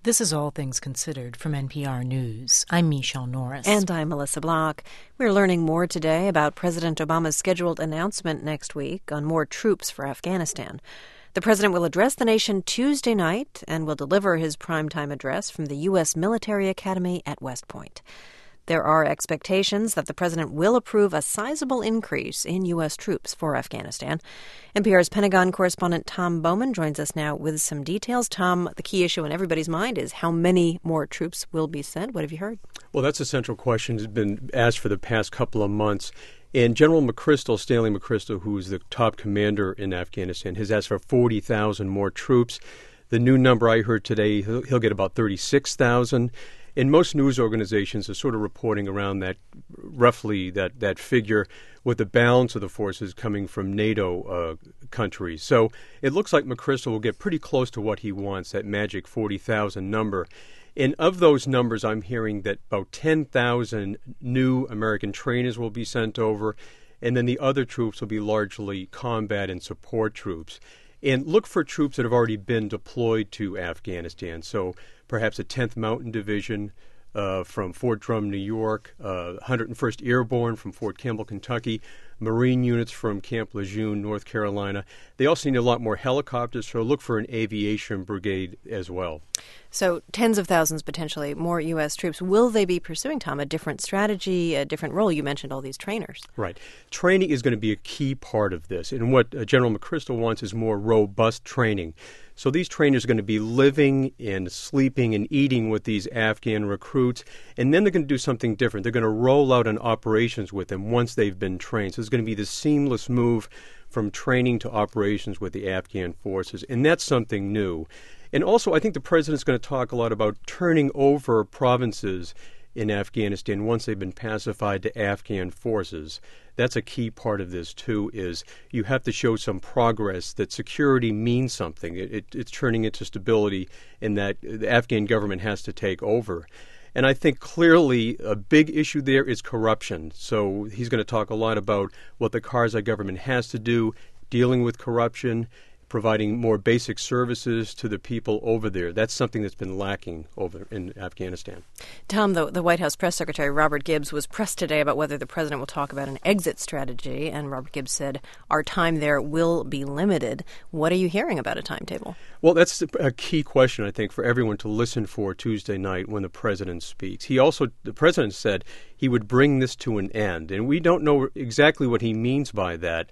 This is All Things Considered from NPR News. I'm Michelle Norris. And I'm Melissa Block. We're learning more today about President Obama's scheduled announcement next week on more troops for Afghanistan. The president will address the nation Tuesday night and will deliver his primetime address from the U.S. Military Academy at West Point. There are expectations that the president will approve a sizable increase in U.S. troops for Afghanistan. NPR's Pentagon correspondent Tom Bowman joins us now with some details. Tom, the key issue in everybody's mind is how many more troops will be sent. What have you heard? Well, that's a central question that's been asked for the past couple of months. And General McChrystal, Stanley McChrystal, who is the top commander in Afghanistan, has asked for 40,000 more troops. The new number I heard today, he'll get about 36,000. And most news organizations are sort of reporting around that, roughly that figure, with the balance of the forces coming from NATO countries. So it looks like McChrystal will get pretty close to what he wants, that magic 40,000 number. And of those numbers, I'm hearing that about 10,000 new American trainers will be sent over, and then the other troops will be largely combat and support troops. And look for troops that have already been deployed to Afghanistan. So perhaps a 10th Mountain Division from Fort Drum, New York, 101st Airborne from Fort Campbell, Kentucky, Marine units from Camp Lejeune, North Carolina. They also need a lot more helicopters, so look for an aviation brigade as well. So tens of thousands, potentially, more U.S. troops. Will they be pursuing, Tom, a different strategy, a different role? You mentioned all these trainers. Right. Training is going to be a key part of this. And what General McChrystal wants is more robust training. So these trainers are going to be living and sleeping and eating with these Afghan recruits, and then they're going to do something different. They're going to roll out on operations with them once they've been trained. So it's going to be this seamless move from training to operations with the Afghan forces, and that's something new. And also, I think the president's going to talk a lot about turning over provinces in Afghanistan once they've been pacified to Afghan forces. That's a key part of this, too, is you have to show some progress, that security means something. It's turning into stability, and that the Afghan government has to take over. And I think clearly a big issue there is corruption. So he's going to talk a lot about what the Karzai government has to do, dealing with corruption, providing more basic services to the people over there. That's something that's been lacking over in Afghanistan. Tom, the White House Press Secretary Robert Gibbs was pressed today about whether the president will talk about an exit strategy, and Robert Gibbs said, our time there will be limited. What are you hearing about a timetable? Well, that's a key question, I think, for everyone to listen for Tuesday night when the president speaks. The president said he would bring this to an end, and we don't know exactly what he means by that.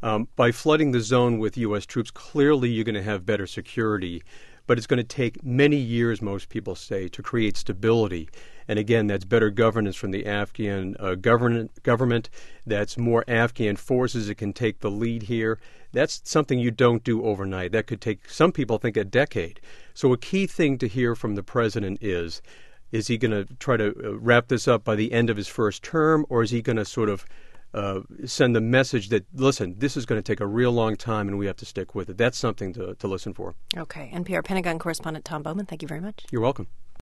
By flooding the zone with U.S. troops, clearly you're going to have better security, but it's going to take many years, most people say, to create stability. And again, that's better governance from the Afghan government. That's more Afghan forces that can take the lead here. That's something you don't do overnight. That could take, some people think, a decade. So a key thing to hear from the president is he going to try to wrap this up by the end of his first term, or is he going to sort of send the message that, listen, this is going to take a real long time and we have to stick with it? That's something to listen for. Okay. NPR Pentagon correspondent Tom Bowman, thank you very much. You're welcome.